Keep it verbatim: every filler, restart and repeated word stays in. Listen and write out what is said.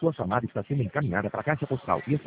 Sua chamada está sendo encaminhada para a caixa postal e está